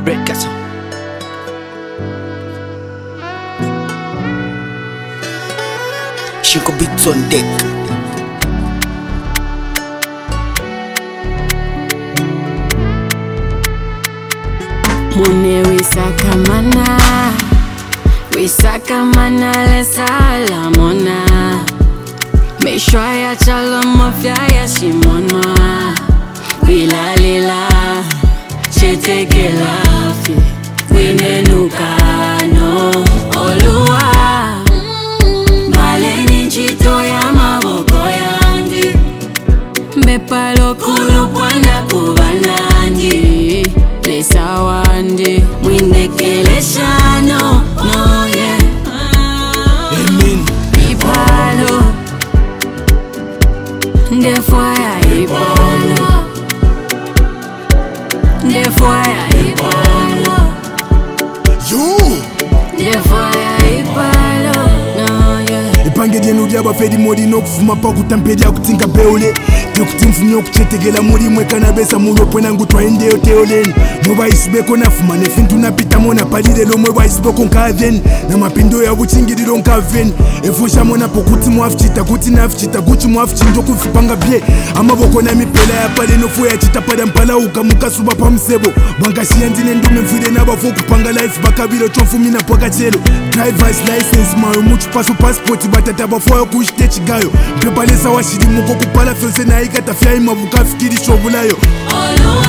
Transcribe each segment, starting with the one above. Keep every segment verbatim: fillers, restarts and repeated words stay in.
Break us. She could be on deck. Mune wisaka mana, wisaka mana lesala mona. Meshwa ya chalo mafia ya shimonwa. Wila lila, cheteke lafi, winenuka no oluwa. Maleni chito ya maboko yandi, Mbepalo kulu pwana kubanandi. Lesa wande, mwindekele shano, no yeah. Amen. Ipalo, ndefoya ipalo, ndefoya ipalo, You. ndefoya ipalo, no yeah. Ipange djenu diaba fedi modi no kufuma pa kutampedia kutinka beole. Dio kutimfunyo kuchetegela muri mweka na besa mulo pwena ngutwa ende yote olen. Mwa isibeko na fuma nefintu na pita mona palide lo mwa isibeko nkaven. Na mapindo ya buchingi dilo nkaven. Efusha mona pokuti mwafichita kuti nafichita guchi mwafichinjo kufipanga bie. Ama boko na mipela ya pale no fuya chita pada mpala uka muka suba pa msebo. Banka shiandine ndume mfide na bafo kupanga life baka vilo chonfu mina poka chelo. Driver's license mayo muchu paso passport batata bafo kushite chigayo. Mpepalesa washidi muko kupala felse na ikata fya imabuka fikiri shobulayo. Oluwa,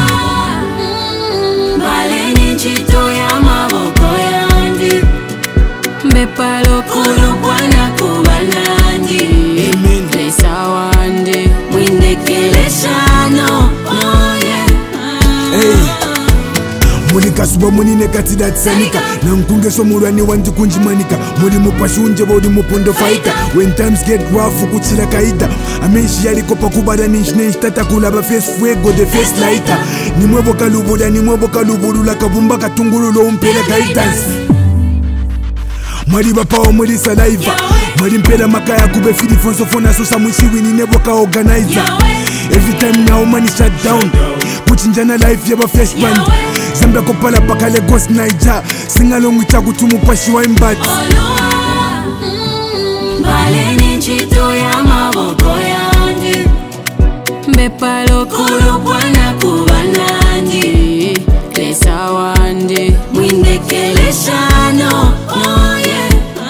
maleni chito ya maboko yandi, Mbepalo kulu pwana kubanandi. Amen. Lesa wande, mwindekele shano, no yeah. Hey. Muli kasuba muni nekati datsanika. Na mkunge so murani wanti kunjimanika. Muli mupashi unje bodi mupondo fighter. When times get rough kuchila kaita. Amenshi yali kopa kubada nishne ishtata kulaba face fuego the face lighter. Ni mwebo kalubuda ni mwebo kaluburu la kabumba katunguru lo umpele guidance. Mwali bapao mwali saliva. Mwali mpela makaya kube fili fonso fona sosa mwishiwi ni nebo ka organizer. Every time now money shut down. Kuchinjana life yaba fresh band. Zambia kopala paka Lagos Niger. Singalongu chaku tumu pashi wa imbati. Oluwa, maleni chito ya maboko yandi, Mbepalo kulu pwana kubanandi. Lesa wande, mwindekele shano, no yeah.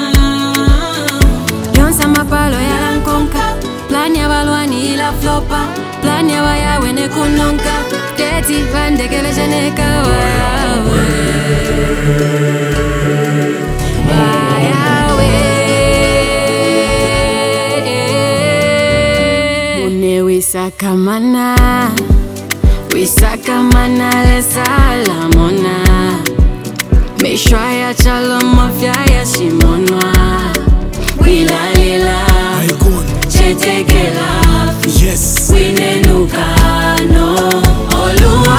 Yonsa mapalo ya lankonka, plan ya balwani ila flopa, plan ya waya wene kunonka, teti vandekele jeneka wawe, wayawe. Mune wisaka mana, wisaka mana lesala mona. Meshwa ya chalo mafia ya shimonwa. Wila lila, Icon. cheteke lafi, Yes. winenuka no oluwa.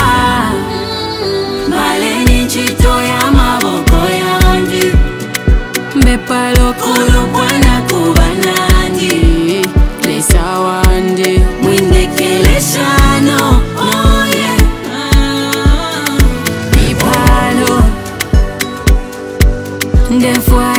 Maleni chito ya maboko yandi, Mbepalo kulu pwana kubanandi. Lesa wande, mwindekele shano, no yeah. Ipalo, ndefoya